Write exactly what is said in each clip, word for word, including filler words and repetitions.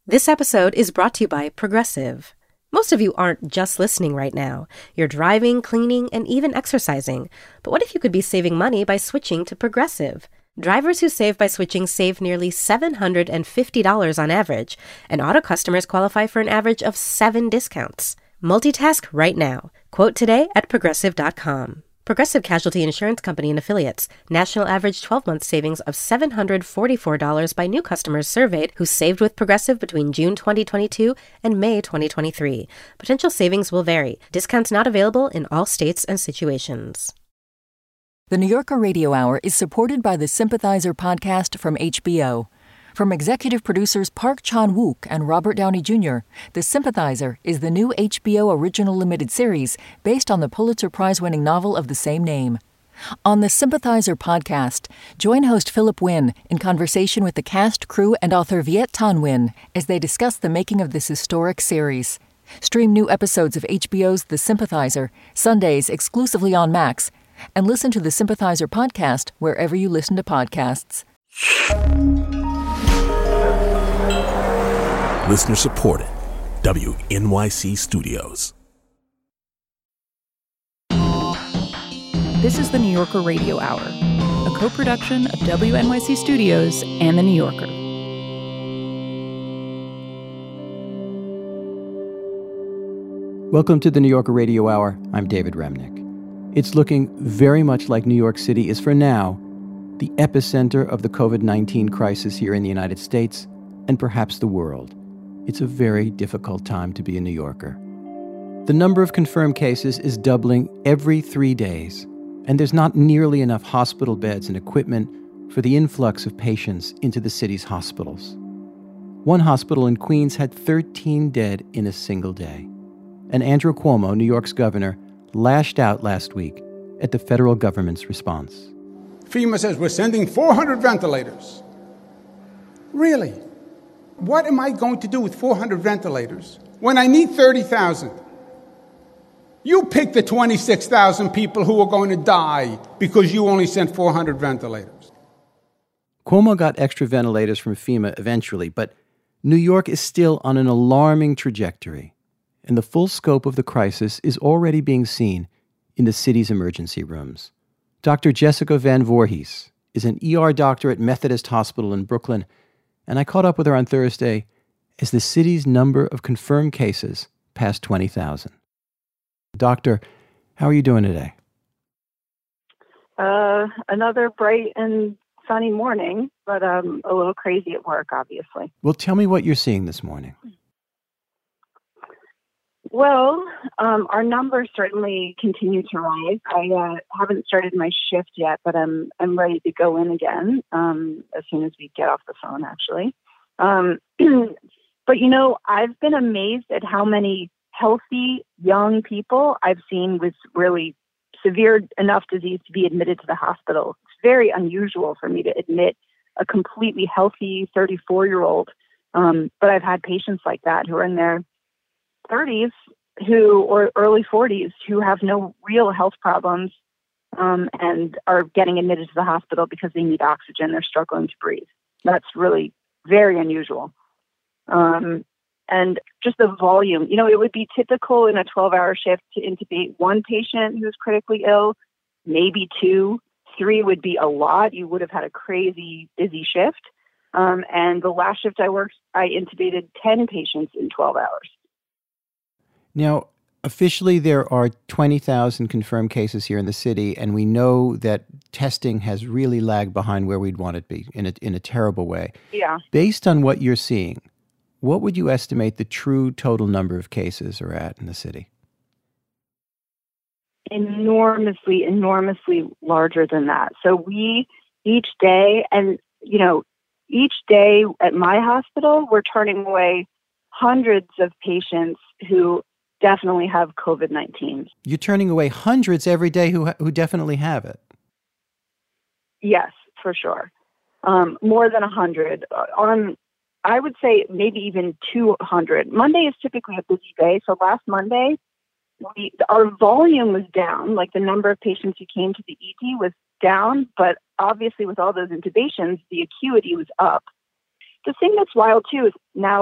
This episode is brought to you by Progressive. Most of you aren't just listening right now. You're driving, cleaning, and even exercising. But what if you could be saving money by switching to Progressive? Drivers who save by switching save nearly seven hundred fifty dollars on average, and auto customers qualify for an average of seven discounts. Multitask right now. Quote today at progressive dot com. Progressive Casualty Insurance Company and Affiliates. National average twelve-month savings of seven hundred forty-four dollars by new customers surveyed who saved with Progressive between June twenty twenty-two and May twenty twenty-three. Potential savings will vary. Discounts not available in all states and situations. The New Yorker Radio Hour is supported by the Sympathizer podcast from H B O. From executive producers Park Chan-wook and Robert Downey Junior, The Sympathizer is the new H B O original limited series based on the Pulitzer Prize-winning novel of the same name. On the Sympathizer podcast, join host Philip Wynn in conversation with the cast, crew, and author Viet Thanh Nguyen as they discuss the making of this historic series. Stream new episodes of H B O's The Sympathizer, Sundays exclusively on Max, and listen to the Sympathizer podcast wherever you listen to podcasts. Listener supported. W N Y C Studios. This is the New Yorker Radio Hour, a co-production of W N Y C Studios and The New Yorker. Welcome to the New Yorker Radio Hour. I'm David Remnick. It's looking very much like New York City is, for now, the epicenter of the covid nineteen crisis here in the United States and perhaps the world. It's a very difficult time to be a New Yorker. The number of confirmed cases is doubling every three days, and there's not nearly enough hospital beds and equipment for the influx of patients into the city's hospitals. One hospital in Queens had thirteen dead in a single day. And Andrew Cuomo, New York's governor, lashed out last week at the federal government's response. FEMA says we're sending four hundred ventilators. Really? What am I going to do with four hundred ventilators when I need thirty thousand? You pick the twenty-six thousand people who are going to die because you only sent four hundred ventilators. Cuomo got extra ventilators from FEMA eventually, but New York is still on an alarming trajectory, and the full scope of the crisis is already being seen in the city's emergency rooms. Doctor Jessica Van Voorhees is an E R doctor at Methodist Hospital in Brooklyn, and I caught up with her on Thursday as the city's number of confirmed cases passed twenty thousand. Doctor, how are you doing today? Uh, another bright and sunny morning, but um, a little crazy at work, obviously. Well, tell me what you're seeing this morning. Well, um, our numbers certainly continue to rise. I uh, haven't started my shift yet, but I'm I'm ready to go in again um, as soon as we get off the phone, actually. Um, but, you know, I've been amazed at how many healthy young people I've seen with really severe enough disease to be admitted to the hospital. It's very unusual for me to admit a completely healthy thirty-four-year-old, um, but I've had patients like that who are in their thirties who or early forties who have no real health problems um, and are getting admitted to the hospital because they need oxygen. They're struggling to breathe. That's really very unusual. Um, and just the volume, you know, it would be typical in a twelve-hour shift to intubate one patient who's critically ill, maybe two. Three would be a lot. You would have had a crazy busy shift. Um, and the last shift I worked, I intubated ten patients in twelve hours. Now, officially there are twenty thousand confirmed cases here in the city, and we know that testing has really lagged behind where we'd want it to be in a, in a terrible way. Yeah. Based on what you're seeing, what would you estimate the true total number of cases are at in the city? Enormously, enormously larger than that. So we, each day, and, you know, each day at my hospital, we're turning away hundreds of patients who definitely have covid nineteen. You're turning away hundreds every day who who definitely have it. Yes, for sure. Um, more than one hundred. On, I would say maybe even two hundred. Monday is typically a busy day. So last Monday, we, our volume was down. Like the number of patients who came to the E D was down. But obviously with all those intubations, the acuity was up. The thing that's wild too is now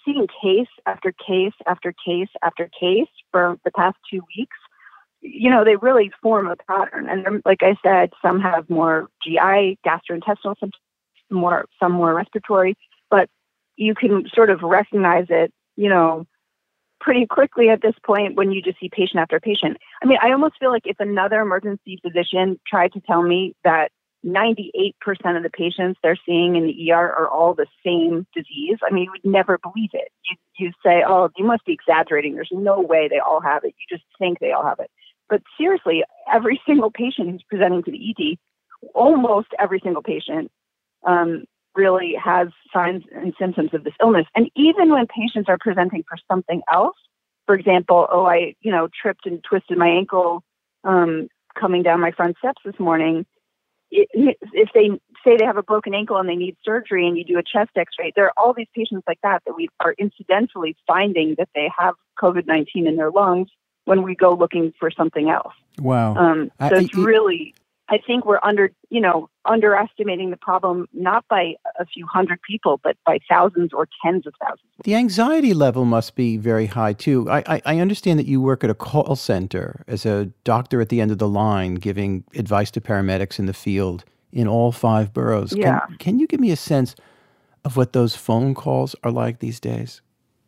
seeing case after case after case after case for the past two weeks, you know, they really form a pattern. And like I said, some have more G I, gastrointestinal symptoms, more, some more respiratory, but you can sort of recognize it, you know, pretty quickly at this point when you just see patient after patient. I mean, I almost feel like if another emergency physician tried to tell me that ninety-eight percent of the patients they're seeing in the E R are all the same disease, I mean, you would never believe it. You you say, oh, you must be exaggerating. There's no way they all have it. You just think they all have it. But seriously, every single patient who's presenting to the E D, almost every single patient um, really has signs and symptoms of this illness. And even when patients are presenting for something else, for example, oh, I, you know, tripped and twisted my ankle um, coming down my front steps this morning. It, if they say they have a broken ankle and they need surgery and you do a chest x-ray, there are all these patients like that that we are incidentally finding that they have COVID nineteen in their lungs when we go looking for something else. Wow. Um, so I, it's really, I think we're under, you know, underestimating the problem, not by a few hundred people, but by thousands or tens of thousands. The anxiety level must be very high, too. I, I, I understand that you work at a call center as a doctor at the end of the line, giving advice to paramedics in the field in all five boroughs. Yeah. Can, can you give me a sense of what those phone calls are like these days?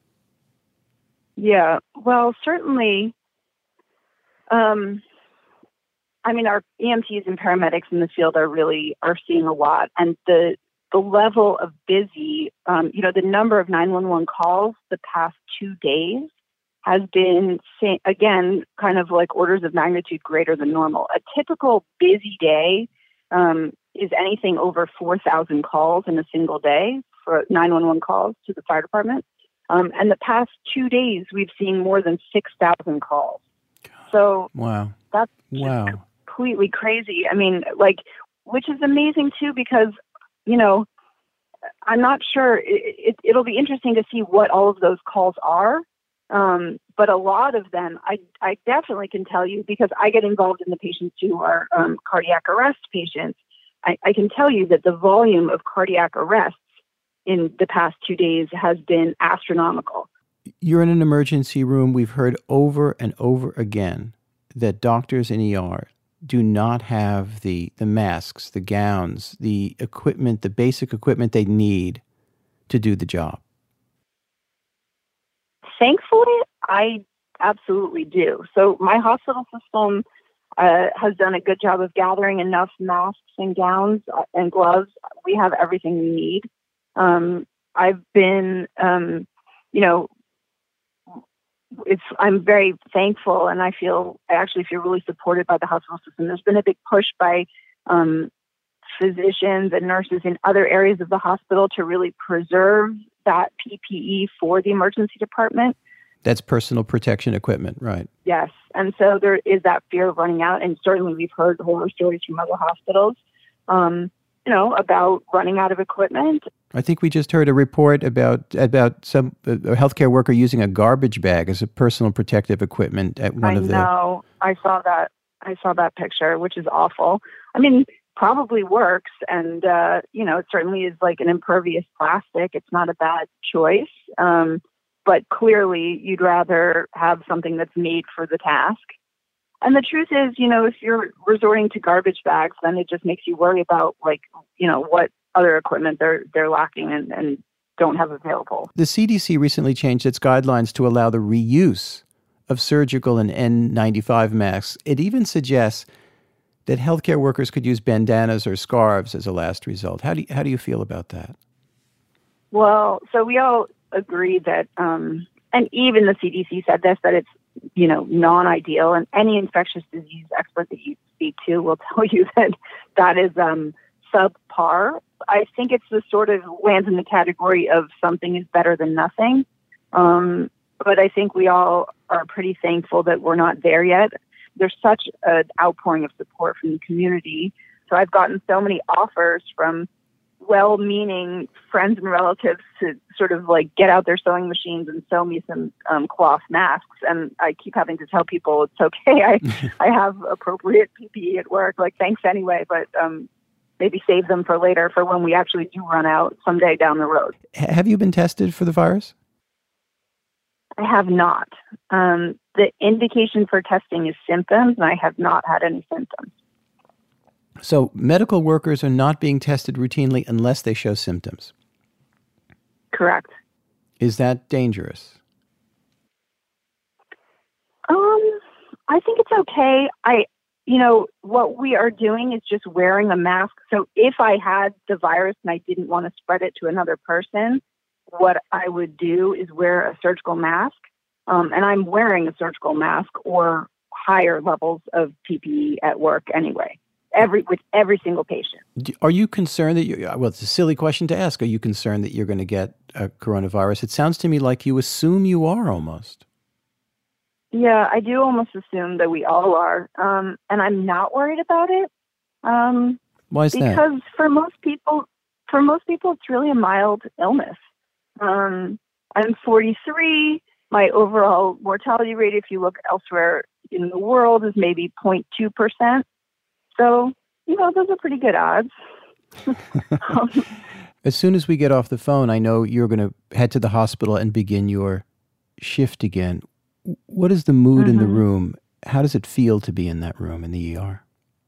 Yeah, well, certainly, um, I mean, our E M Ts and paramedics in the field are really, are seeing a lot. And the the level of busy, um, you know, the number of nine one one calls the past two days has been, again, kind of like orders of magnitude greater than normal. A typical busy day um, is anything over four thousand calls in a single day for nine one one calls to the fire department. Um, and the past two days, we've seen more than six thousand calls. So wow, that's wow. completely crazy. I mean, like, which is amazing too, because, you know, I'm not sure. It, it, it'll be interesting to see what all of those calls are. Um, but a lot of them, I, I definitely can tell you, because I get involved in the patients who are um, cardiac arrest patients. I, I can tell you that the volume of cardiac arrests in the past two days has been astronomical. You're in an emergency room. We've heard over and over again that doctors in E R do not have the, the masks, the gowns, the equipment, the basic equipment they need to do the job. Thankfully, I absolutely do. So my hospital system uh, has done a good job of gathering enough masks and gowns and gloves. We have everything we need. Um, I've been, um, you know, it's, I'm very thankful, and I feel, I actually feel really supported by the hospital system. There's been a big push by um, physicians and nurses in other areas of the hospital to really preserve that P P E for the emergency department. That's personal protection equipment, right? Yes. And so there is that fear of running out. And certainly we've heard horror stories from other hospitals, um, you know, about running out of equipment. I think we just heard a report about about some a healthcare worker using a garbage bag as a personal protective equipment at one I of the... I know. I saw that. I saw that picture, which is awful. I mean, probably works. And, uh, you know, it certainly is like an impervious plastic. It's not a bad choice. Um, but clearly you'd rather have something that's made for the task. And the truth is, you know, if you're resorting to garbage bags, then it just makes you worry about, like, you know, what other equipment they're they're lacking and, and don't have available. The C D C recently changed its guidelines to allow the reuse of surgical and N ninety-five masks. It even suggests that healthcare workers could use bandanas or scarves as a last result. How do you, how do you feel about that? Well, so we all agree that, um, and even the C D C said this, that it's, you know, non-ideal, and any infectious disease expert that you speak to will tell you that that is um, subpar. I think it's the sort of lands in the category of something is better than nothing. Um, but I think we all are pretty thankful that we're not there yet. There's such an outpouring of support from the community. So I've gotten so many offers from well-meaning friends and relatives to sort of like get out their sewing machines and sew me some um, cloth masks. And I keep having to tell people it's okay. I, I have appropriate P P E at work. Like, thanks anyway, but um, maybe save them for later for when we actually do run out someday down the road. Have you been tested for the virus? I have not. Um, the indication for testing is symptoms, and I have not had any symptoms. So medical workers are not being tested routinely unless they show symptoms? Correct. Is that dangerous? Um, I think it's okay. I, you know, what we are doing is just wearing a mask. So if I had the virus and I didn't want to spread it to another person, what I would do is wear a surgical mask. Um, and I'm wearing a surgical mask or higher levels of P P E at work anyway, every with every single patient. Are you concerned that you, well, it's a silly question to ask. Are you concerned that you're going to get a coronavirus? It sounds to me like you assume you are almost. Yeah, I do almost assume that we all are. Um, and I'm not worried about it. Um, Why is because that? Because for most people, for most people, it's really a mild illness. Um, I'm forty-three. My overall mortality rate, if you look elsewhere in the world, is maybe zero point two percent. So, you know, those are pretty good odds. um, As soon as we get off the phone, I know you're going to head to the hospital and begin your shift again. What is the mood mm-hmm. in the room? How does it feel to be in that room in the E R?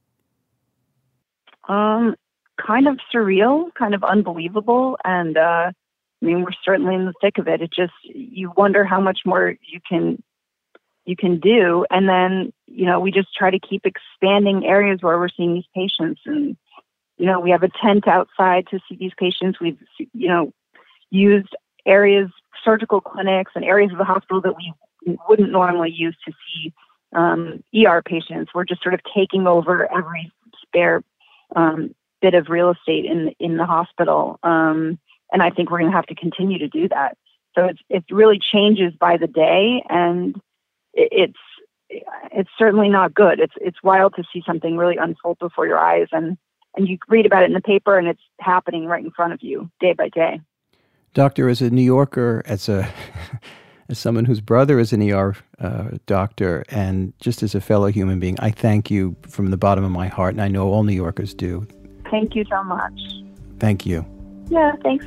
Um, kind of surreal, kind of unbelievable. And, uh, I mean, we're certainly in the thick of it. It just, you wonder how much more you can, you can do. And then, you know, we just try to keep expanding areas where we're seeing these patients. And, you know, we have a tent outside to see these patients. We've, you know, used areas, surgical clinics and areas of the hospital that we wouldn't normally use to see um, E R patients. We're just sort of taking over every spare um, bit of real estate in, in the hospital. Um, And I think we're going to have to continue to do that. So it's it really changes by the day, and it, it's it's certainly not good. It's it's wild to see something really unfold before your eyes, and, and you read about it in the paper, and it's happening right in front of you, day by day. Doctor, as a New Yorker, as a as someone whose brother is an E R uh, doctor, and just as a fellow human being, I thank you from the bottom of my heart, and I know all New Yorkers do. Thank you so much. Thank you. Yeah, thanks.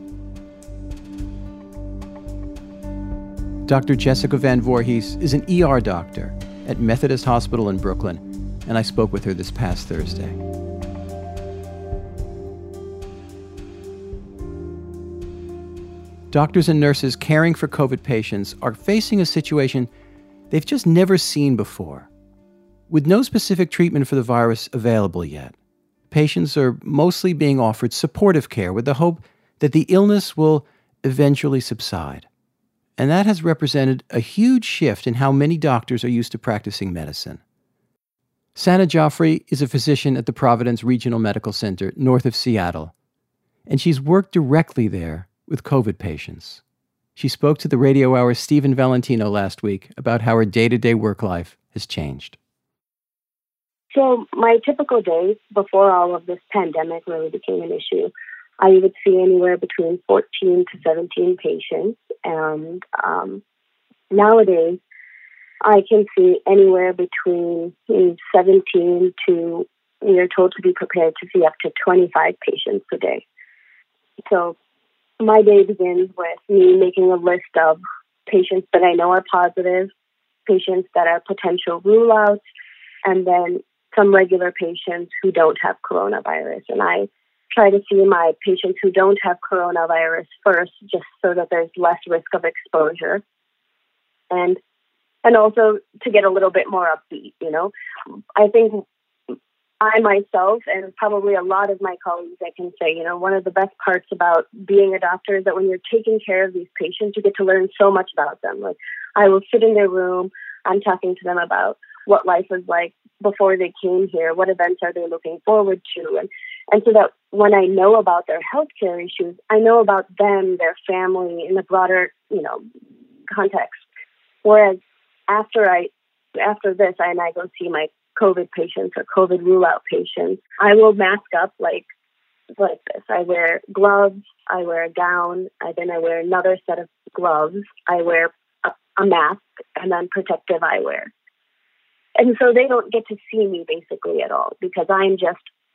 Doctor Jessica Van Voorhees is an E R doctor at Methodist Hospital in Brooklyn, and I spoke with her this past Thursday. Doctors and nurses caring for COVID patients are facing a situation they've just never seen before. With no specific treatment for the virus available yet, patients are mostly being offered supportive care with the hope that the illness will eventually subside. And that has represented a huge shift in how many doctors are used to practicing medicine. Sana Joffrey is a physician at the Providence Regional Medical Center north of Seattle, and she's worked directly there with COVID patients. She spoke to the Radio Hour's Stephen Valentino last week about how her day-to-day work life has changed. So my typical days before all of this pandemic really became an issue, I would see anywhere between fourteen to seventeen patients. And um, nowadays, I can see anywhere between seventeen to, we are told to be prepared to see up to twenty-five patients a day. So my day begins with me making a list of patients that I know are positive, patients that are potential rule-outs, and then some regular patients who don't have coronavirus. And I try to see my patients who don't have coronavirus first, just so that there's less risk of exposure. And and also to get a little bit more upbeat, you know. I think I myself, and probably a lot of my colleagues, I can say, you know, one of the best parts about being a doctor is that when you're taking care of these patients, you get to learn so much about them. Like, I will sit in their room, I'm talking to them about what life was like before they came here, what events are they looking forward to, and And so that when I know about their healthcare issues, I know about them, their family, in the broader, you know, context. Whereas after I, after this, and I go see my COVID patients or COVID rule-out patients, I will mask up like, like this. I wear gloves, I wear a gown, and then I wear another set of gloves. I wear a, a mask and then protective eyewear. And so they don't get to see me basically at all because I'm just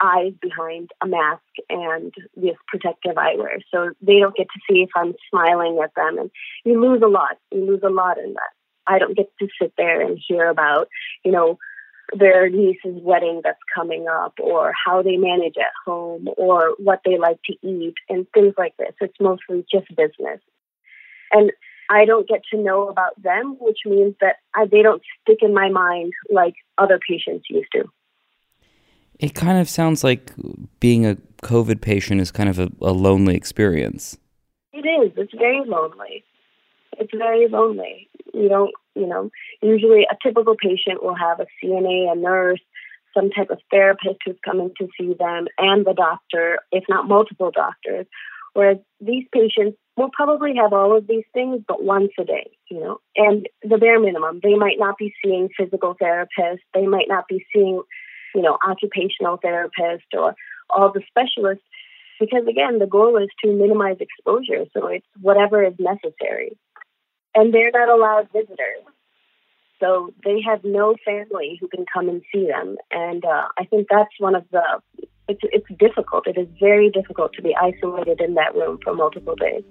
eyes behind a mask and this protective eyewear. So they don't get to see if I'm smiling at them. And you lose a lot. You lose a lot in that. I don't get to sit there and hear about, you know, their niece's wedding that's coming up, or how they manage at home, or what they like to eat, and things like this. It's mostly just business. And I don't get to know about them, which means that I, they don't stick in my mind like other patients used to. It kind of sounds like being a COVID patient is kind of a, a lonely experience. It is. It's very lonely. It's very lonely. You don't, you know, usually a typical patient will have a C N A, a nurse, some type of therapist who's coming to see them, and the doctor, if not multiple doctors. Whereas these patients will probably have all of these things, but once a day, you know, and the bare minimum. They might not be seeing physical therapists. They might not be seeing, you know, occupational therapist or all the specialists, because again, the goal is to minimize exposure. So it's whatever is necessary. And they're not allowed visitors. So they have no family who can come and see them. And uh, I think that's one of the, it's, it's difficult. It is very difficult to be isolated in that room for multiple days.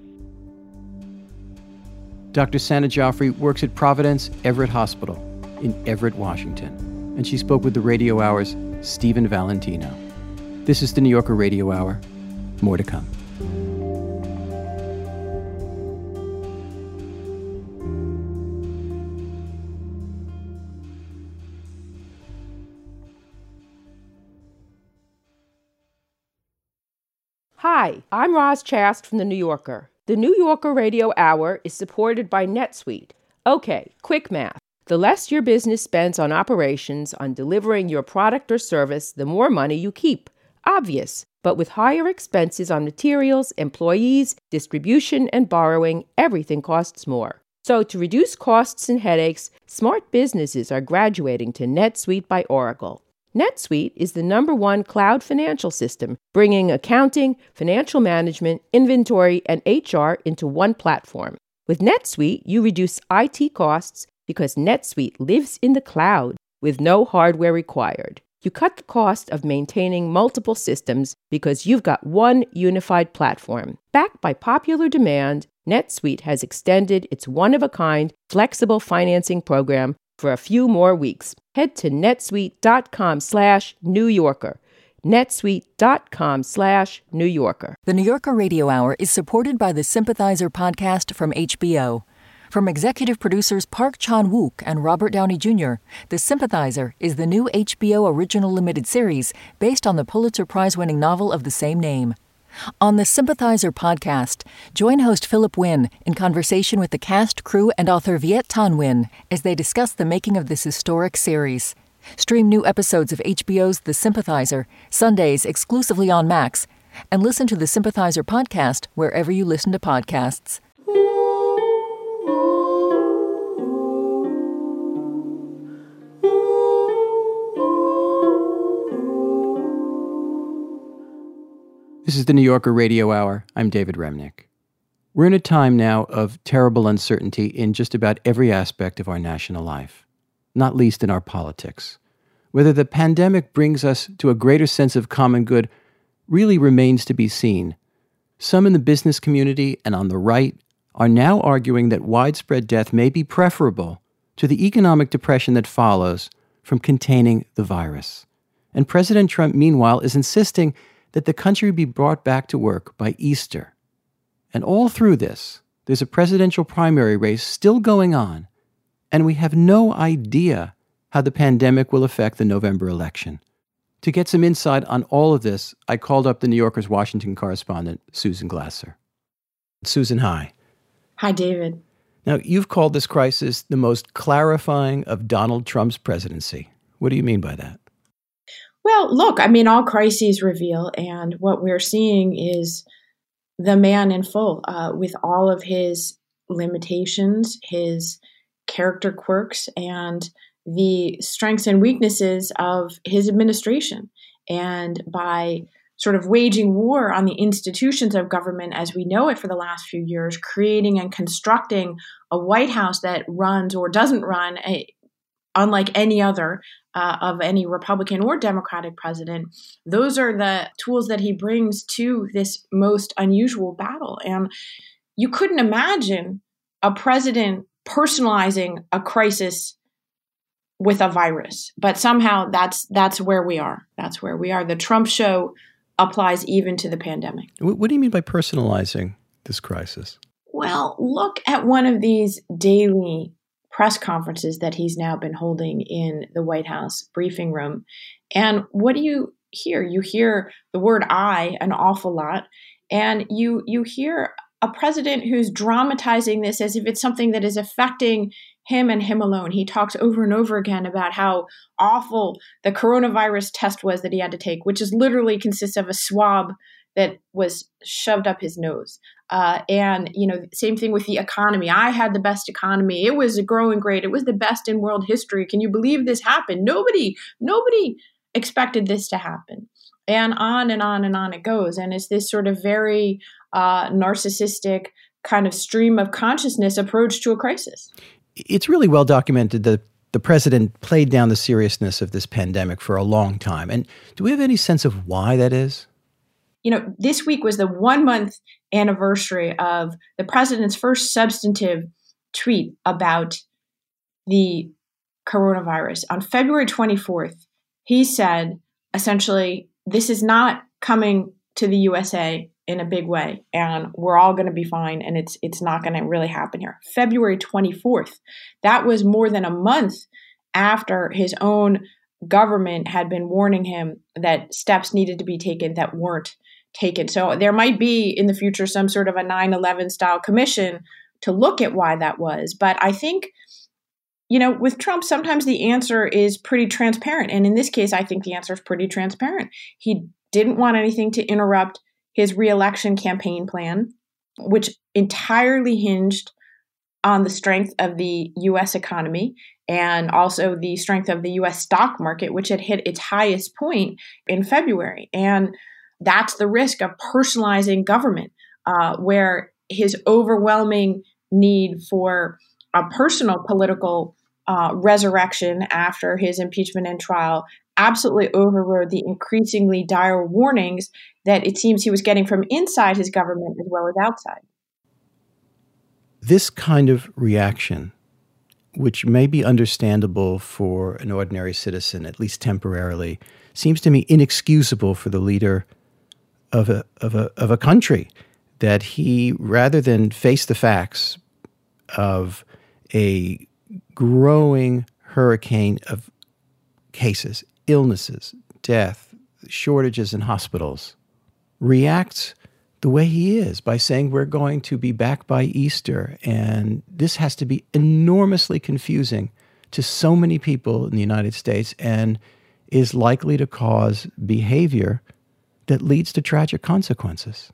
Doctor Sana Joffrey works at Providence Everett Hospital in Everett, Washington. And she spoke with the Radio Hour's Stephen Valentino. This is the New Yorker Radio Hour. More to come. Hi, I'm Roz Chast from The New Yorker. The New Yorker Radio Hour is supported by NetSuite. Okay, quick math. The less your business spends on operations, on delivering your product or service, the more money you keep. Obvious. But with higher expenses on materials, employees, distribution, and borrowing, everything costs more. So to reduce costs and headaches, smart businesses are graduating to NetSuite by Oracle. NetSuite is the number one cloud financial system, bringing accounting, financial management, inventory, and H R into one platform. With NetSuite, you reduce I T costs because NetSuite lives in the cloud with no hardware required. You cut the cost of maintaining multiple systems because you've got one unified platform. Backed by popular demand, NetSuite has extended its one-of-a-kind flexible financing program for a few more weeks. Head to netsuite.com slash New Yorker. netsuite.com slash New Yorker. The New Yorker Radio Hour is supported by the Sympathizer podcast from H B O. From executive producers Park Chan-wook and Robert Downey Junior, The Sympathizer is the new H B O original limited series based on the Pulitzer Prize-winning novel of the same name. On the Sympathizer podcast, join host Philip Wynn in conversation with the cast, crew, and author Viet Thanh Nguyen as they discuss the making of this historic series. Stream new episodes of H B O's The Sympathizer, Sundays exclusively on Max, and listen to the Sympathizer podcast wherever you listen to podcasts. This is the New Yorker Radio Hour. I'm David Remnick. We're in a time now of terrible uncertainty in just about every aspect of our national life, not least in our politics. Whether the pandemic brings us to a greater sense of common good really remains to be seen. Some in the business community and on the right are now arguing that widespread death may be preferable to the economic depression that follows from containing the virus. And President Trump, meanwhile, is insisting that the country be brought back to work by Easter. And all through this, there's a presidential primary race still going on, and we have no idea how the pandemic will affect the November election. To get some insight on all of this, I called up the New Yorker's Washington correspondent, Susan Glasser. Susan, hi. Hi, David. Now, you've called this crisis the most clarifying of Donald Trump's presidency. What do you mean by that? Well, look, I mean, all crises reveal, and what we're seeing is the man in full, uh, with all of his limitations, his character quirks, and the strengths and weaknesses of his administration. And by sort of waging war on the institutions of government as we know it for the last few years, creating and constructing a White House that runs or doesn't run a unlike any other uh, of any Republican or Democratic president. Those are the tools that he brings to this most unusual battle. And you couldn't imagine a president personalizing a crisis with a virus, but somehow that's that's where we are. That's where we are. The Trump show applies even to the pandemic. What do you mean by personalizing this crisis? Well, look at one of these daily press conferences that he's now been holding in the White House briefing room. And what do you hear? You hear the word "I" an awful lot, and you you hear a president who's dramatizing this as if it's something that is affecting him and him alone. He talks over and over again about how awful the coronavirus test was that he had to take, which is literally consists of a swab that was shoved up his nose. Uh, and, you know, same thing with the economy. I had the best economy. It was growing great. It was the best in world history. Can you believe this happened? Nobody, nobody expected this to happen. And on and on and on it goes. And it's this sort of very uh, narcissistic kind of stream of consciousness approach to a crisis. It's really well documented that the president played down the seriousness of this pandemic for a long time. And do we have any sense of why that is? You know, this week was the one month anniversary of the president's first substantive tweet about the coronavirus. On February twenty-fourth, he said, essentially, this is not coming to the U S A in a big way, and we're all going to be fine, and it's it's not going to really happen here. February twenty-fourth, that was more than a month after his own government had been warning him that steps needed to be taken that weren't taken. So there might be in the future some sort of a nine eleven style commission to look at why that was. But I think, you know, with Trump, sometimes the answer is pretty transparent. And in this case, I think the answer is pretty transparent. He didn't want anything to interrupt his reelection campaign plan, which entirely hinged on the strength of the U S economy and also the strength of the U S stock market, which had hit its highest point in February. And that's the risk of personalizing government, uh, where his overwhelming need for a personal political uh, resurrection after his impeachment and trial absolutely overrode the increasingly dire warnings that it seems he was getting from inside his government as well as outside. This kind of reaction, which may be understandable for an ordinary citizen, at least temporarily, seems to me inexcusable for the leader of a of a of a country, that he, rather than face the facts of a growing hurricane of cases, illnesses, death, shortages in hospitals, reacts the way he is by saying we're going to be back by Easter. And this has to be enormously confusing to so many people in the United States and is likely to cause behavior that leads to tragic consequences.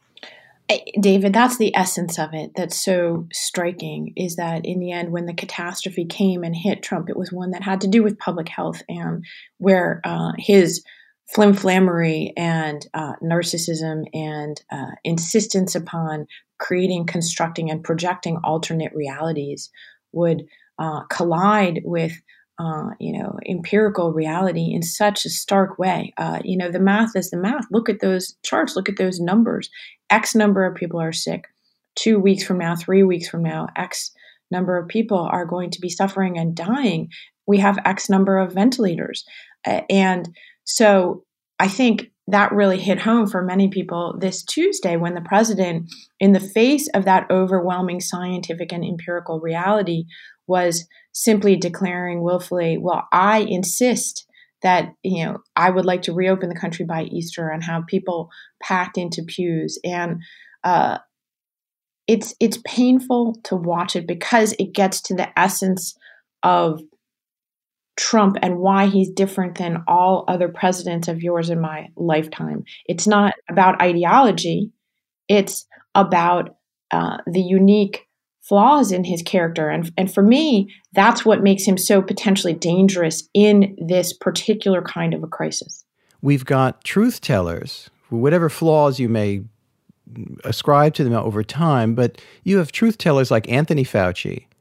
David, that's the essence of it that's so striking, is that in the end, when the catastrophe came and hit Trump, it was one that had to do with public health, and where uh, his flimflammery and uh, narcissism and uh, insistence upon creating, constructing, and projecting alternate realities would uh, collide with Uh, you know, empirical reality in such a stark way. Uh, you know, the math is the math. Look at those charts. Look at those numbers. X number of people are sick. Two weeks from now, three weeks from now, X number of people are going to be suffering and dying. We have X number of ventilators. Uh, and so I think that really hit home for many people this Tuesday when the president, in the face of that overwhelming scientific and empirical reality, was simply declaring willfully, well, I insist that, you know, I would like to reopen the country by Easter and have people packed into pews. And uh, it's it's painful to watch it because it gets to the essence of Trump and why he's different than all other presidents of yours in my lifetime. It's not about ideology. It's about uh, the unique flaws in his character. And, and for me, that's what makes him so potentially dangerous in this particular kind of a crisis. We've got truth tellers, whatever flaws you may ascribe to them over time, but you have truth tellers like Anthony Fauci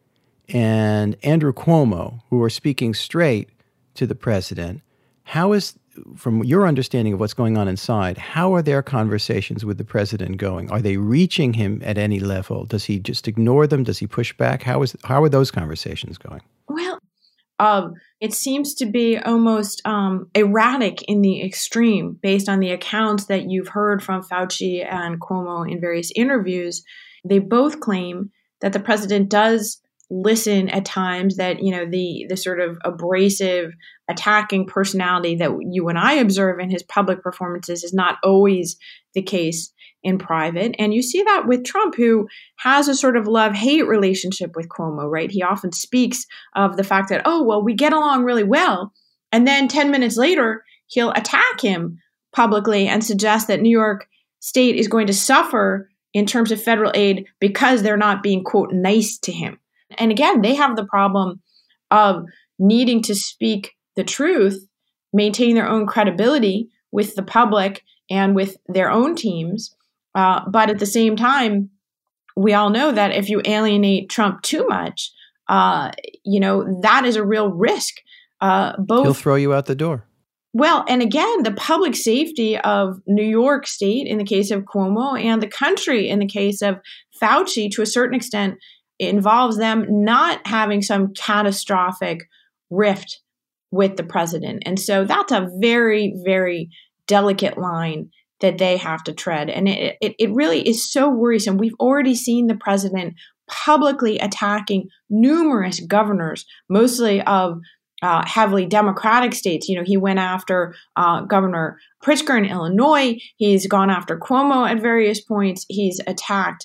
and Andrew Cuomo, who are speaking straight to the president. How is, from your understanding of what's going on inside, how are their conversations with the president going? Are they reaching him at any level? Does he just ignore them? Does he push back? How is how are those conversations going? Well, um, it seems to be almost um, erratic in the extreme based on the accounts that you've heard from Fauci and Cuomo in various interviews. They both claim that the president does listen at times, that, you know, the the sort of abrasive, attacking personality that you and I observe in his public performances is not always the case in private. And you see that with Trump, who has a sort of love-hate relationship with Cuomo, right? He often speaks of the fact that, oh, well, we get along really well. And then ten minutes later, he'll attack him publicly and suggest that New York State is going to suffer in terms of federal aid because they're not being, quote, nice to him. And again, they have the problem of needing to speak the truth, maintain their own credibility with the public and with their own teams. Uh, but at the same time, we all know that if you alienate Trump too much, uh, you know, that is a real risk. Uh, both He'll throw you out the door. Well, and again, the public safety of New York State in the case of Cuomo and the country in the case of Fauci, to a certain extent, involves them not having some catastrophic rift with the president. And so that's a very, very delicate line that they have to tread. And it, it, it really is so worrisome. We've already seen the president publicly attacking numerous governors, mostly of uh, heavily Democratic states. You know, he went after uh, Governor Pritzker in Illinois. He's gone after Cuomo at various points. He's attacked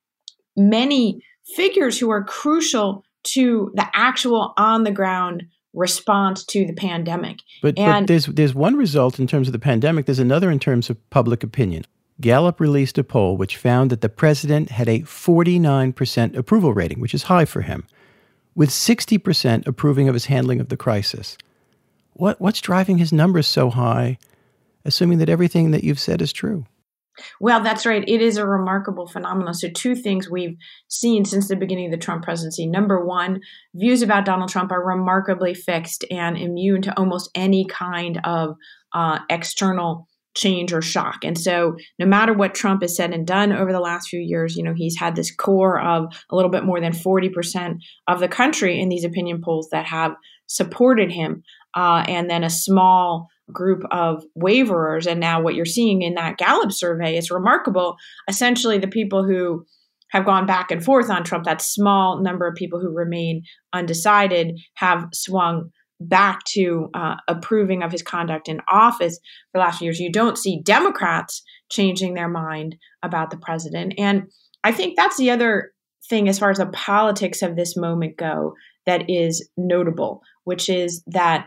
many figures who are crucial to the actual on-the-ground response to the pandemic. But, and but there's there's one result in terms of the pandemic. There's another in terms of public opinion. Gallup released a poll which found that the president had a forty-nine percent approval rating, which is high for him, with sixty percent approving of his handling of the crisis. What what's driving his numbers so high, assuming that everything that you've said is true? Well, that's right. It is a remarkable phenomenon. So two things we've seen since the beginning of the Trump presidency. Number one, views about Donald Trump are remarkably fixed and immune to almost any kind of uh, external change or shock. And so no matter what Trump has said and done over the last few years, you know, he's had this core of a little bit more than forty percent of the country in these opinion polls that have supported him. Uh, and then a small group of waverers. And now what you're seeing in that Gallup survey is remarkable. Essentially, the people who have gone back and forth on Trump, that small number of people who remain undecided, have swung back to uh, approving of his conduct in office for the last few years. You don't see Democrats changing their mind about the president. And I think that's the other thing as far as the politics of this moment go that is notable, which is that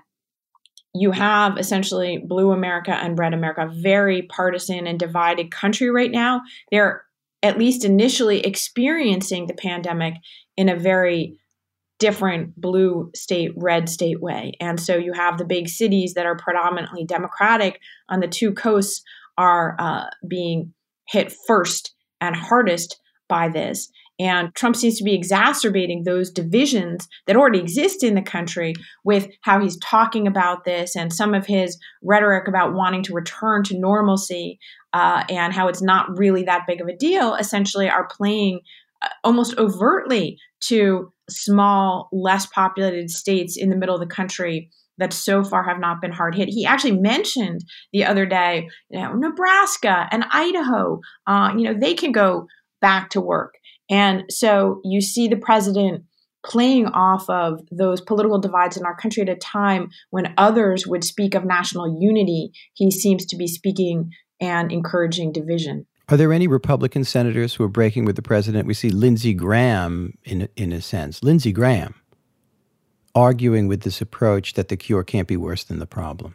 you have essentially blue America and red America, very partisan and divided country right now. They're at least initially experiencing the pandemic in a very different blue state, red state way. And so you have the big cities that are predominantly Democratic on the two coasts are uh, being hit first and hardest by this. And Trump seems to be exacerbating those divisions that already exist in the country with how he's talking about this and some of his rhetoric about wanting to return to normalcy uh, and how it's not really that big of a deal, essentially are playing uh, almost overtly to small, less populated states in the middle of the country that so far have not been hard hit. He actually mentioned the other day, you know, Nebraska and Idaho, uh, you know, they can go back to work. And so you see the president playing off of those political divides in our country at a time when others would speak of national unity. He seems to be speaking and encouraging division. Are there any Republican senators who are breaking with the president? We see Lindsey Graham, in, in a sense, Lindsey Graham, arguing with this approach that the cure can't be worse than the problem.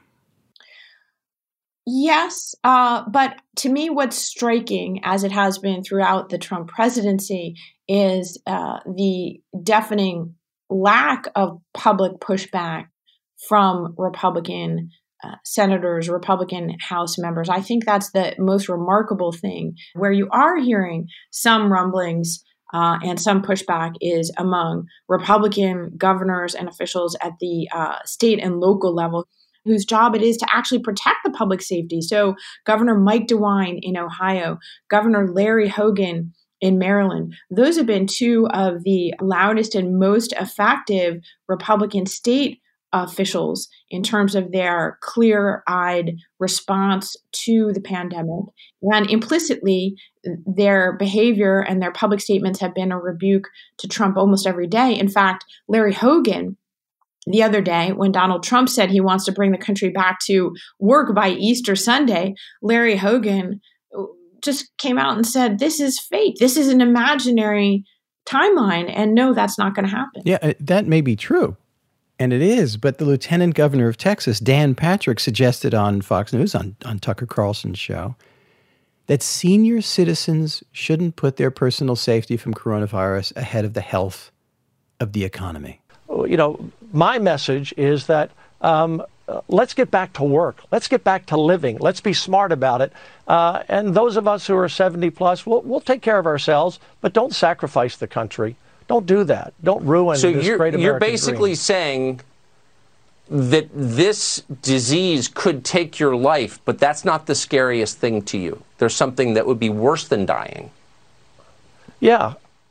Yes, uh, but to me, what's striking, as it has been throughout the Trump presidency, is uh, the deafening lack of public pushback from Republican uh, senators, Republican House members. I think that's the most remarkable thing, where you are hearing some rumblings Uh, and some pushback is among Republican governors and officials at the uh, state and local level, whose job it is to actually protect the public safety. So Governor Mike DeWine in Ohio, Governor Larry Hogan in Maryland, those have been two of the loudest and most effective Republican state officials in terms of their clear-eyed response to the pandemic. And implicitly, their behavior and their public statements have been a rebuke to Trump almost every day. In fact, Larry Hogan, the other day, when Donald Trump said he wants to bring the country back to work by Easter Sunday, Larry Hogan just came out and said, this is fake. This is an imaginary timeline. And no, that's not going to happen. Yeah, that may be true. And it is. But the Lieutenant Governor of Texas, Dan Patrick, suggested on Fox News, on, on Tucker Carlson's show, that senior citizens shouldn't put their personal safety from coronavirus ahead of the health of the economy. You know, my message is that um, uh, let's get back to work. Let's get back to living. Let's be smart about it. Uh, and those of us who are seventy plus, we'll, we'll take care of ourselves, but don't sacrifice the country. Don't do that. Don't ruin so this you're, great American you're basically dream. saying that this disease could take your life, but that's not the scariest thing to you. There's something that would be worse than dying. Yeah.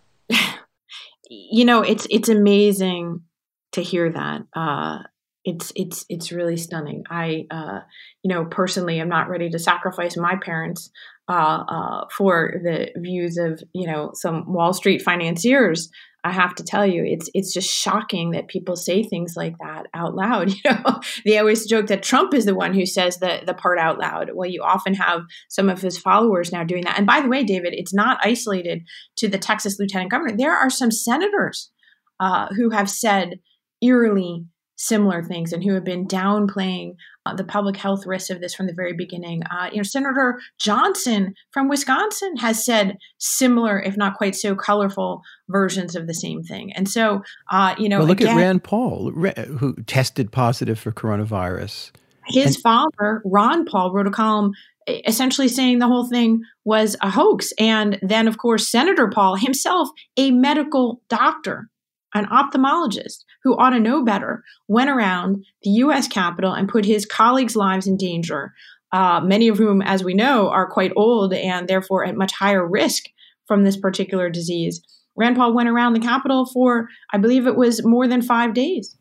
You know, it's it's amazing to hear that. Uh, it's it's it's really stunning. I, uh, you know, personally, I'm not ready to sacrifice my parents uh, uh, for the views of, you know, some Wall Street financiers. I have to tell you, it's it's just shocking that people say things like that out loud. You know, they always joke that Trump is the one who says the the part out loud. Well, you often have some of his followers now doing that. And by the way, David, it's not isolated to the Texas Lieutenant Governor. There are some senators uh, who have said eerily similar things and who have been downplaying uh, the public health risks of this from the very beginning. Uh, you know, Senator Johnson from Wisconsin has said similar, if not quite so colorful, versions of the same thing. And so, uh, you know, well, look again, at Rand Paul, who tested positive for coronavirus. His and- father, Ron Paul, wrote a column essentially saying the whole thing was a hoax. And then, of course, Senator Paul himself, a medical doctor, an ophthalmologist who ought to know better, went around the U S Capitol and put his colleagues' lives in danger, uh, many of whom, as we know, are quite old and therefore at much higher risk from this particular disease. Rand Paul went around the Capitol for, I believe it was more than five days.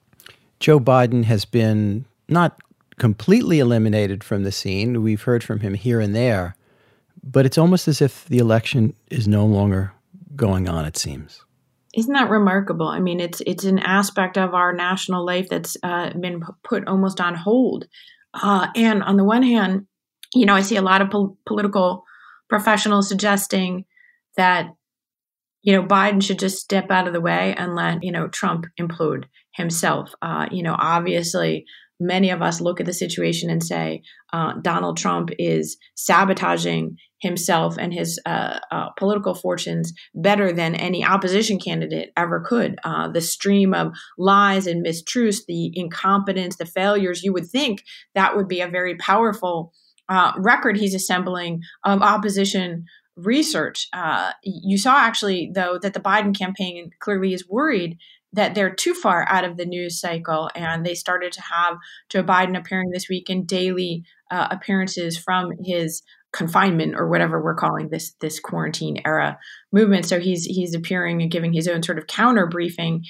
Joe Biden has been not completely eliminated from the scene. We've heard from him here and there, but it's almost as if the election is no longer going on, it seems. Isn't that remarkable? I mean, it's it's an aspect of our national life that's uh, been p- put almost on hold. Uh, and on the one hand, you know, I see a lot of pol- political professionals suggesting that, you know, Biden should just step out of the way and let, you know, Trump implode himself. Uh, you know, obviously, many of us look at the situation and say uh, Donald Trump is sabotaging himself and his uh, uh, political fortunes better than any opposition candidate ever could. Uh, the stream of lies and mistruths, the incompetence, the failures, you would think that would be a very powerful uh, record he's assembling of opposition research. Uh, you saw actually, though, that the Biden campaign clearly is worried that they're too far out of the news cycle, and they started to have Joe Biden appearing this week in daily uh, appearances from his confinement or whatever we're calling this this quarantine era movement. So he's he's appearing and giving his own sort of counter briefing.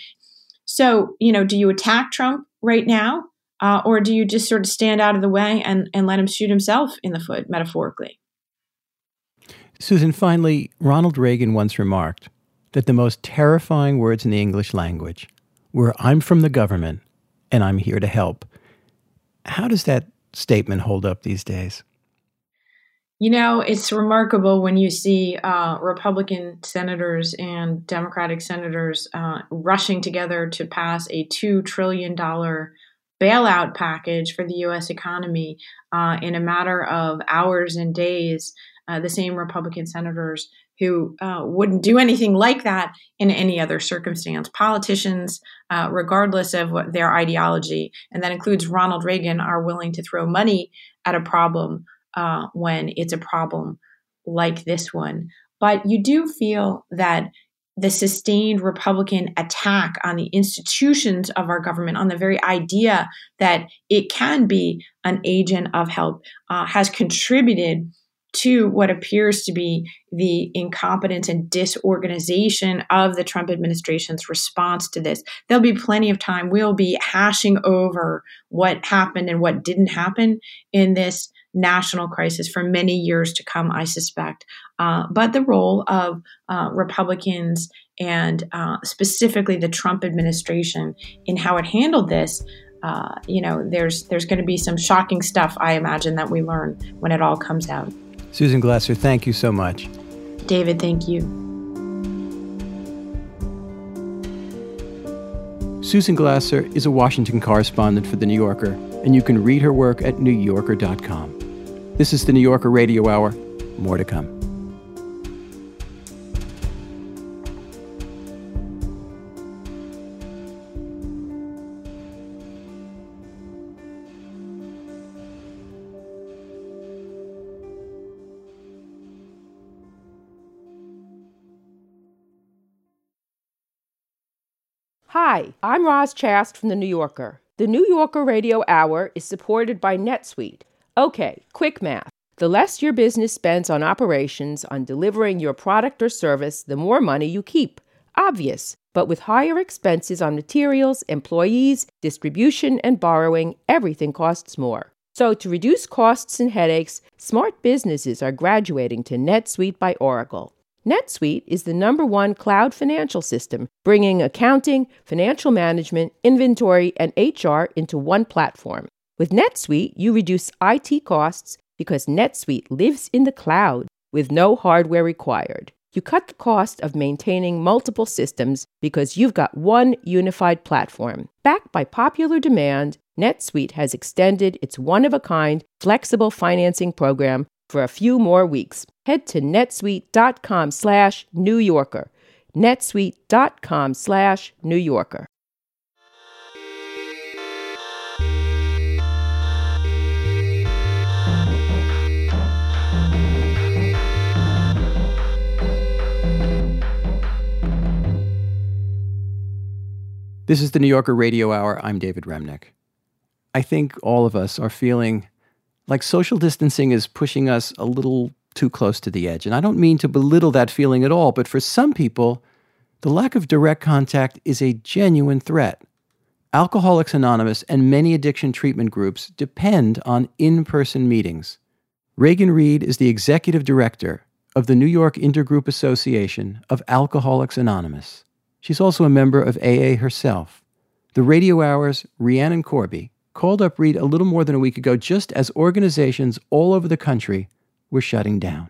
So, you know, do you attack Trump right now, uh, or do you just sort of stand out of the way and, and let him shoot himself in the foot, metaphorically? Susan, finally, Ronald Reagan once remarked that the most terrifying words in the English language were, "I'm from the government and I'm here to help." How does that statement hold up these days? You know, it's remarkable when you see uh, Republican senators and Democratic senators uh, rushing together to pass a two trillion dollars bailout package for the U S economy uh, in a matter of hours and days. Uh, the same Republican senators who uh, wouldn't do anything like that in any other circumstance. Politicians, uh, regardless of what their ideology, and that includes Ronald Reagan, are willing to throw money at a problem uh, when it's a problem like this one. But you do feel that the sustained Republican attack on the institutions of our government, on the very idea that it can be an agent of help, uh, has contributed to what appears to be the incompetence and disorganization of the Trump administration's response to this. There'll be plenty of time. We'll be hashing over what happened and what didn't happen in this national crisis for many years to come, I suspect. Uh, but the role of uh, Republicans and uh, specifically the Trump administration in how it handled this, uh, you know, there's there's going to be some shocking stuff, I imagine, that we learn when it all comes out. Susan Glasser, thank you so much. David, thank you. Susan Glasser is a Washington correspondent for The New Yorker, and you can read her work at new yorker dot com. This is The New Yorker Radio Hour. More to come. Hi, I'm Roz Chast from The New Yorker. The New Yorker Radio Hour is supported by NetSuite. Okay, quick math. The less your business spends on operations, on delivering your product or service, the more money you keep. Obvious. But with higher expenses on materials, employees, distribution, and borrowing, everything costs more. So to reduce costs and headaches, smart businesses are graduating to NetSuite by Oracle. NetSuite is the number one cloud financial system, bringing accounting, financial management, inventory, and H R into one platform. With NetSuite, you reduce I T costs because NetSuite lives in the cloud with no hardware required. You cut the cost of maintaining multiple systems because you've got one unified platform. Backed by popular demand, NetSuite has extended its one-of-a-kind flexible financing program for a few more weeks. Head to netsuite.com slash New Yorker. netsuite.com slash New Yorker. This is the New Yorker Radio Hour. I'm David Remnick. I think all of us are feeling like social distancing is pushing us a little too close to the edge. And I don't mean to belittle that feeling at all, but for some people, the lack of direct contact is a genuine threat. Alcoholics Anonymous and many addiction treatment groups depend on in-person meetings. Reagan Reed is the executive director of the New York Intergroup Association of Alcoholics Anonymous. She's also a member of A A herself. The Radio Hour's Rhiannon Corby called up Reed a little more than a week ago just as organizations all over the country were shutting down.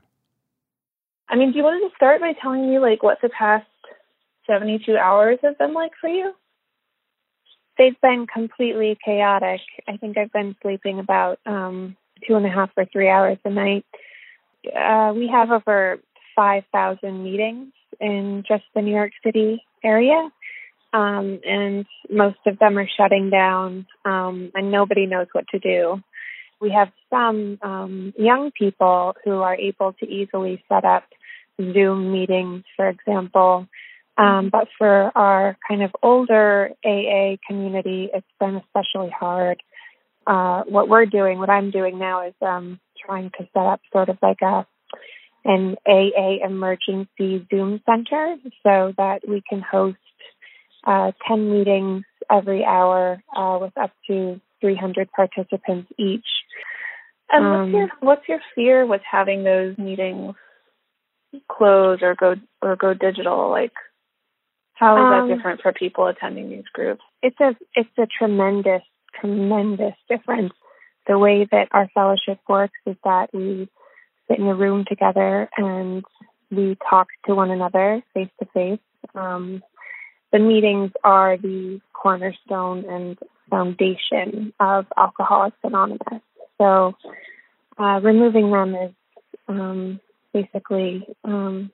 I mean, do you want to start by telling me, like, what the past seventy-two hours have been like for you? They've been completely chaotic. I think I've been sleeping about um, two and a half or three hours a night. Uh, we have over five thousand meetings in just the New York City area. Um, and most of them are shutting down, um, and nobody knows what to do. We have some um, young people who are able to easily set up Zoom meetings, for example. Um, but for our kind of older A A community, it's been especially hard. Uh, what we're doing, what I'm doing now is um, trying to set up sort of like a an A A emergency Zoom center so that we can host uh, ten meetings every hour uh, with up to three hundred participants each. And Um, what's your what's your fear with having those meetings close or go or go digital? Like, how is Um, that different for people attending these groups? It's a it's a tremendous, tremendous difference. The way that our fellowship works is that we sit in a room together and we talk to one another face to face. Um, The meetings are the cornerstone and foundation of Alcoholics Anonymous. So uh, removing them is um, basically, um,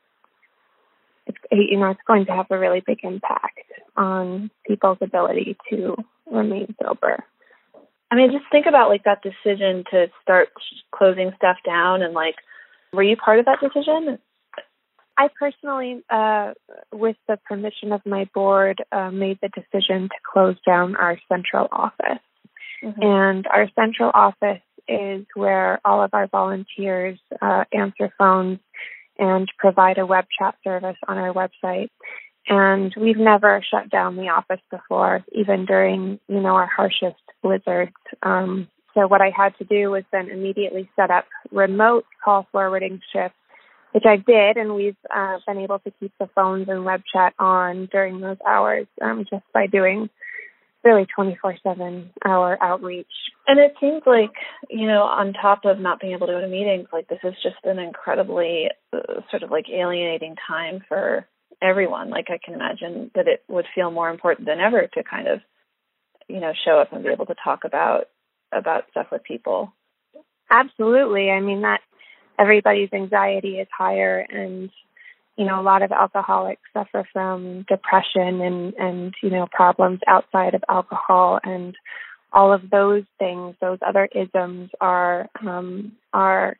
it's, you know, it's going to have a really big impact on people's ability to remain sober. I mean, just think about like that decision to start closing stuff down, and like, were you part of that decision? I personally, uh, with the permission of my board, uh, made the decision to close down our central office. Mm-hmm. And our central office is where all of our volunteers uh, answer phones and provide a web chat service on our website. And we've never shut down the office before, even during, you know, our harshest blizzards. Um, so what I had to do was then immediately set up remote call forwarding shifts, which I did, and we've uh, been able to keep the phones and web chat on during those hours um, just by doing really twenty-four seven hour outreach. And it seems like, you know, on top of not being able to go to meetings, like this is just an incredibly uh, sort of like alienating time for everyone. Like I can imagine that it would feel more important than ever to kind of, you know, show up and be able to talk about about stuff with people. Absolutely. I mean, that everybody's anxiety is higher, and you know, a lot of alcoholics suffer from depression and, and, you know, problems outside of alcohol, and all of those things, those other isms are, um, are,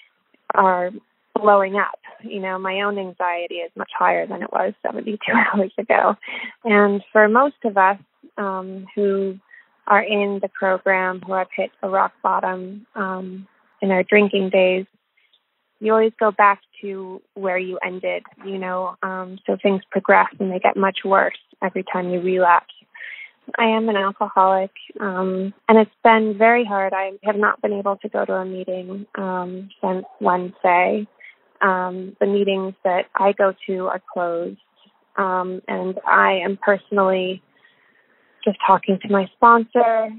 are blowing up. You know, my own anxiety is much higher than it was seventy-two hours ago. And for most of us, um, who are in the program, who have hit a rock bottom, um, in our drinking days, you always go back to where you ended, you know, um, so things progress and they get much worse every time you relapse. I am an alcoholic, um, and it's been very hard. I have not been able to go to a meeting um, since Wednesday. Um, the meetings that I go to are closed, um, and I am personally just talking to my sponsor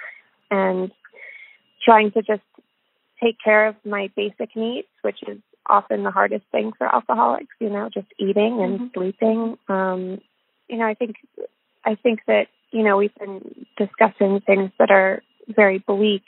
and trying to just take care of my basic needs, which is often the hardest thing for alcoholics, you know, just eating and mm-hmm. sleeping. Um, you know, I think, I think that, you know, we've been discussing things that are very bleak.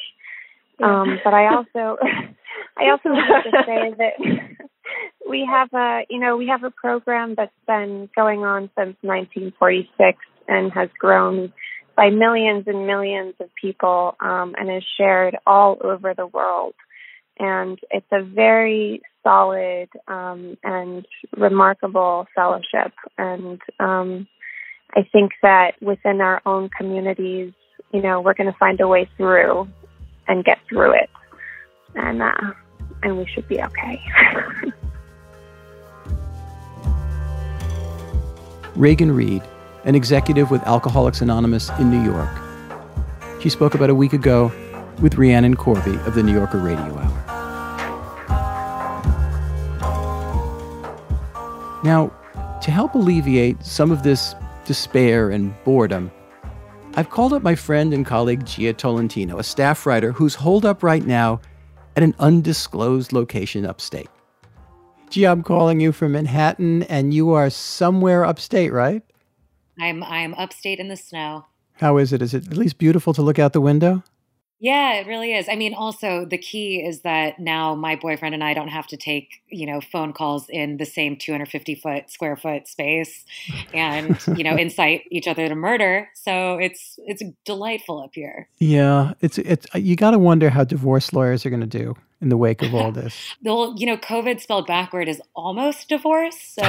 Um, but I also, I also want to say that we have a, you know, we have a program that's been going on since nineteen forty-six and has grown by millions and millions of people, um, and is shared all over the world. And it's a very solid um, and remarkable fellowship. And um, I think that within our own communities, you know, we're going to find a way through and get through it. And, uh, and we should be okay. Reagan Reed, an executive with Alcoholics Anonymous in New York. She spoke about a week ago with Rhiannon Corby of the New Yorker Radio Hour. Now, to help alleviate some of this despair and boredom, I've called up my friend and colleague Gia Tolentino, a staff writer who's holed up right now at an undisclosed location upstate. Gia, I'm calling you from Manhattan, and you are somewhere upstate, right? I'm I'm upstate in the snow. How is it? Is it at least beautiful to look out the window? Yeah, it really is. I mean, also the key is that now my boyfriend and I don't have to take, you know, phone calls in the same two hundred fifty foot square foot space and, you know, incite each other to murder. So it's it's delightful up here. Yeah, it's it's you got to wonder how divorce lawyers are going to do in the wake of all this. Well, you know, COVID spelled backward is almost divorce. So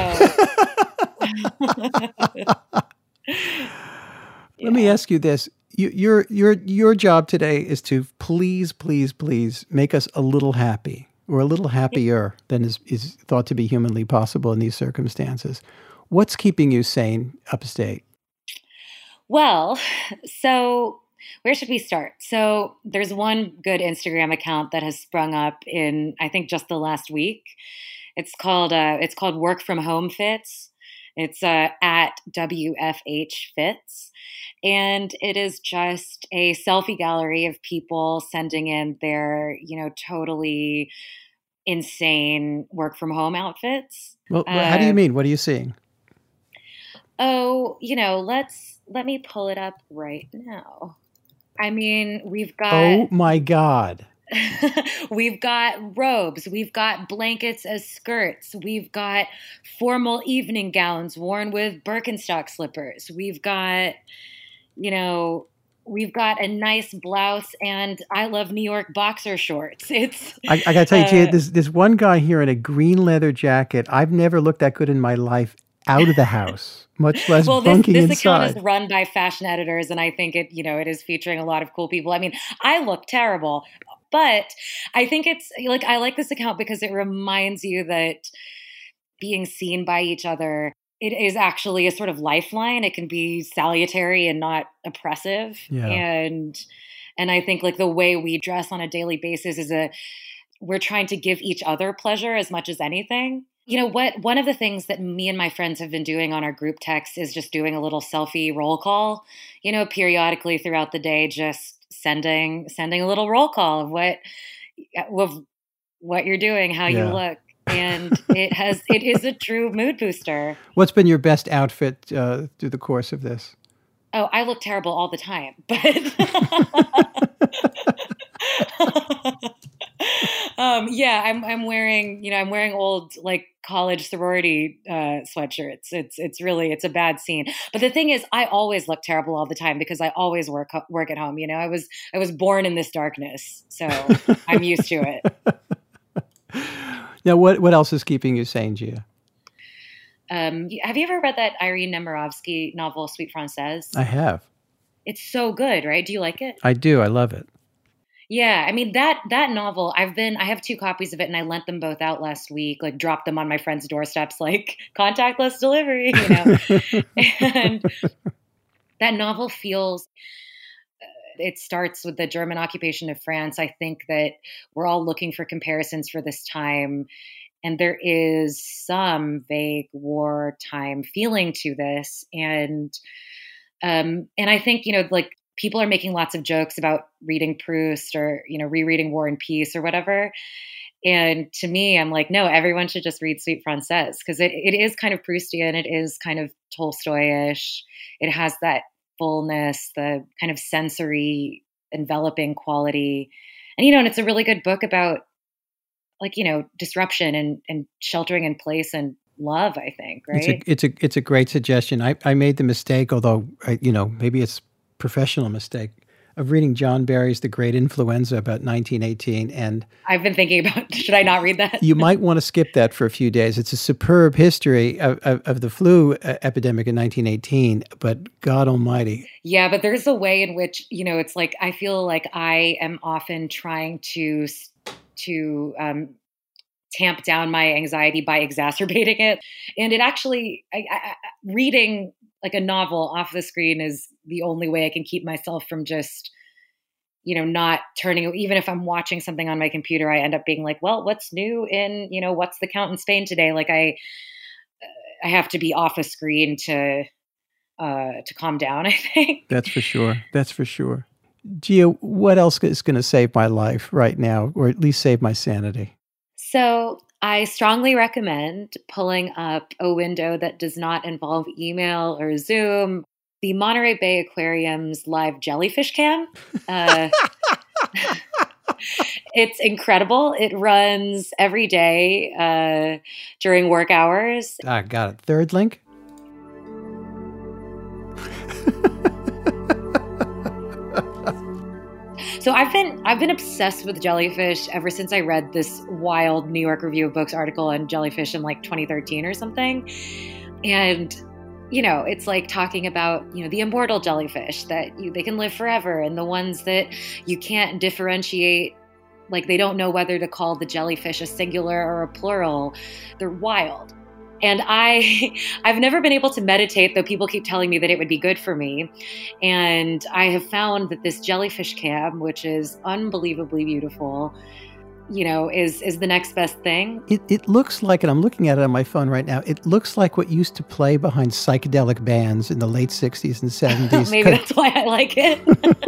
let me ask you this. You, your your your job today is to please, please, please make us a little happy, or a little happier than is, is thought to be humanly possible in these circumstances. What's keeping you sane upstate? Well, so where should we start? So there's one good Instagram account that has sprung up in, I think, just the last week. It's called uh, it's called Work From Home Fits. It's uh, at W F H Fits. And it is just a selfie gallery of people sending in their, you know, totally insane work from home outfits. Well, uh, how do you mean? What are you seeing? Oh, you know, let's, let me pull it up right now. I mean, we've got... Oh my God. We've got robes. We've got blankets as skirts. We've got formal evening gowns worn with Birkenstock slippers. We've got, you know, we've got a nice blouse, and I love New York boxer shorts. It's I, I got to tell you, uh, Gia, there's, there's one guy here in a green leather jacket. I've never looked that good in my life out of the house, much less well, this, bunking this inside. account is run by fashion editors, and I think it, you know, it is featuring a lot of cool people. I mean, I look terrible, but I think it's like, I like this account because it reminds you that being seen by each other, it is actually a sort of lifeline. It can be salutary and not oppressive. Yeah. And, and I think like the way we dress on a daily basis is a, we're trying to give each other pleasure as much as anything. You know what? One of the things that me and my friends have been doing on our group text is just doing a little selfie roll call, you know, periodically throughout the day, just sending, sending a little roll call of what, of what you're doing, how Yeah. you look. And it has, it is a true mood booster. What's been your best outfit uh, through the course of this? Oh, I look terrible all the time, but um, yeah, I'm I'm wearing, you know, I'm wearing old like college sorority uh, sweatshirts. It's it's really it's a bad scene. But the thing is, I always look terrible all the time because I always work work at home. You know, I was I was born in this darkness, so I'm used to it. Now, what what else is keeping you sane, Gia? Um, have you ever read that Irene Nemirovsky novel, Suite Française? I have. It's so good, right? Do you like it? I do. I love it. Yeah, I mean that that novel. I've been. I have two copies of it, and I lent them both out last week. Like, dropped them on my friends' doorsteps, like contactless delivery. You know, and that novel feels. It starts with the German occupation of France. I think that we're all looking for comparisons for this time. And there is some vague wartime feeling to this. And um, and I think, you know, like people are making lots of jokes about reading Proust or, you know, rereading War and Peace or whatever. And to me, I'm like, no, everyone should just read Suite Française because it, it is kind of Proustian. It is kind of Tolstoy-ish. It has that fullness, the kind of sensory enveloping quality. And, you know, and it's a really good book about like, you know, disruption and, and sheltering in place and love, I think, right? It's a, it's a, it's a great suggestion. I, I made the mistake, although, I, you know, maybe it's professional mistake, of reading John Barry's The Great Influenza about nineteen eighteen. And I've been thinking about, should I not read that? You might want to skip that for a few days. It's a superb history of, of, of the flu epidemic in nineteen eighteen, but God almighty. Yeah, but there's a way in which, you know, it's like, I feel like I am often trying to, to um, tamp down my anxiety by exacerbating it. And it actually, I, I, reading like a novel off the screen is the only way I can keep myself from just, you know, not turning, even if I'm watching something on my computer, I end up being like, well, what's new in, you know, what's the count in Spain today? Like I, I have to be off a screen to, uh, to calm down, I think. That's for sure. That's for sure. Gia, what else is going to save my life right now, or at least save my sanity? So I strongly recommend pulling up a window that does not involve email or Zoom. The Monterey Bay Aquarium's live jellyfish cam. Uh, it's incredible. It runs every day uh, during work hours. I got it. Third link. So I've been I've been obsessed with jellyfish ever since I read this wild New York Review of Books article on jellyfish in like twenty thirteen or something. And, you know, it's like talking about, you know, the immortal jellyfish that you, they can live forever, and the ones that you can't differentiate, like they don't know whether to call the jellyfish a singular or a plural. They're wild. And I, I've never been able to meditate, though people keep telling me that it would be good for me. And I have found that this jellyfish cam, which is unbelievably beautiful, you know, is is the next best thing. It it looks like, and I'm looking at it on my phone right now, it looks like what used to play behind psychedelic bands in the late sixties and seventies. Maybe that's why I like it.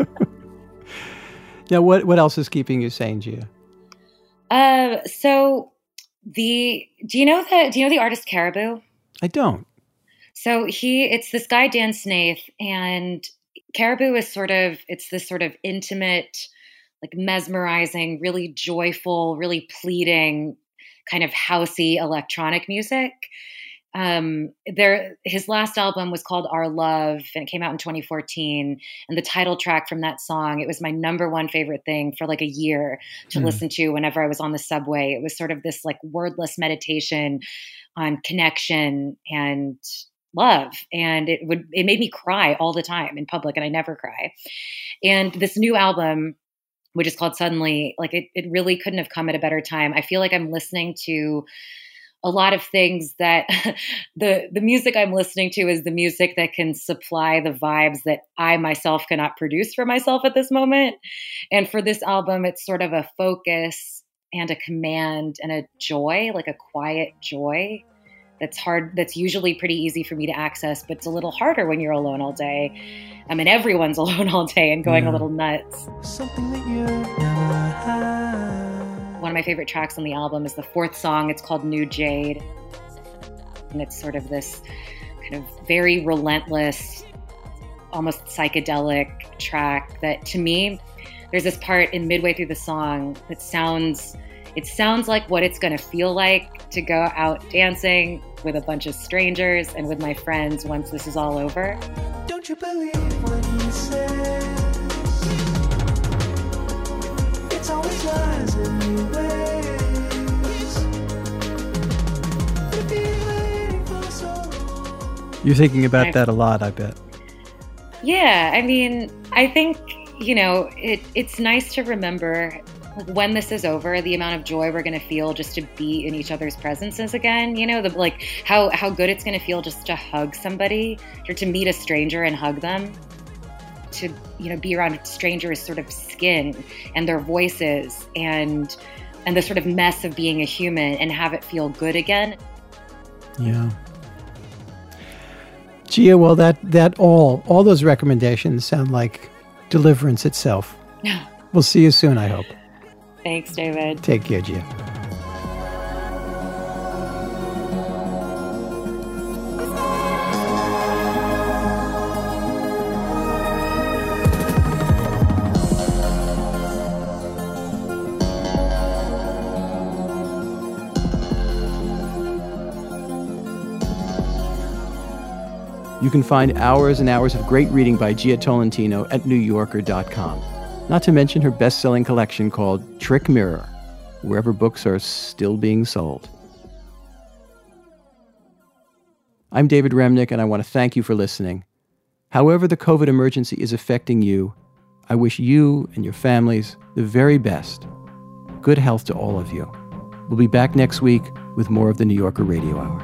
Now, what, what else is keeping you sane, Gia? Uh, so... The do you know the do you know the artist Caribou? I don't. So he it's this guy Dan Snaith, and Caribou is sort of it's this sort of intimate, like mesmerizing, really joyful, really pleading kind of housey electronic music. Um, there, his last album was called Our Love, and it came out in twenty fourteen. And the title track from that song, it was my number one favorite thing for like a year to mm. listen to whenever I was on the subway. It was sort of this like wordless meditation on connection and love. And it would, it made me cry all the time in public, and I never cry. And this new album, which is called Suddenly, like it, it really couldn't have come at a better time. I feel like I'm listening to a lot of things that the the music I'm listening to is the music that can supply the vibes that I myself cannot produce for myself at this moment. And for this album, it's sort of a focus and a command and a joy, like a quiet joy that's hard, that's usually pretty easy for me to access, but it's a little harder when you're alone all day. I mean, everyone's alone all day and going yeah. a little nuts. Something that you never had. One of my favorite tracks on the album is the fourth song. It's called New Jade. And it's sort of this kind of very relentless, almost psychedelic track that to me, there's this part in midway through the song that sounds, it sounds like what it's going to feel like to go out dancing with a bunch of strangers and with my friends once this is all over. Don't you believe what he says? It's always lies anyways. You're thinking about I, that a lot, I bet. Yeah, I mean, I think, you know, it, it's nice to remember when this is over, the amount of joy we're going to feel just to be in each other's presences again. You know, the like how, how good it's going to feel just to hug somebody or to meet a stranger and hug them. To, you know, be around strangers' sort of skin and their voices and and the sort of mess of being a human and have it feel good again. Yeah. Gia, well, that that all all those recommendations sound like deliverance itself. We'll see you soon, I hope. Thanks, David. Take care, Gia. You can find hours and hours of great reading by Gia Tolentino at New Yorker dot com. Not to mention her best-selling collection called Trick Mirror, wherever books are still being sold. I'm David Remnick, and I want to thank you for listening. However the COVID emergency is affecting you, I wish you and your families the very best. Good health to all of you. We'll be back next week with more of the New Yorker Radio Hour.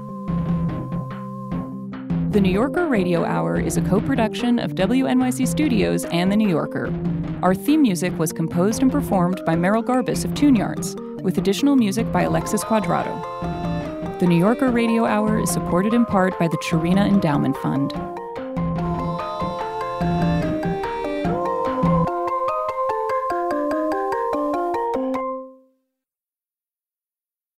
The New Yorker Radio Hour is a co-production of W N Y C Studios and The New Yorker. Our theme music was composed and performed by Merrill Garbus of Tune Yards, with additional music by Alexis Quadrado. The New Yorker Radio Hour is supported in part by the Chirina Endowment Fund.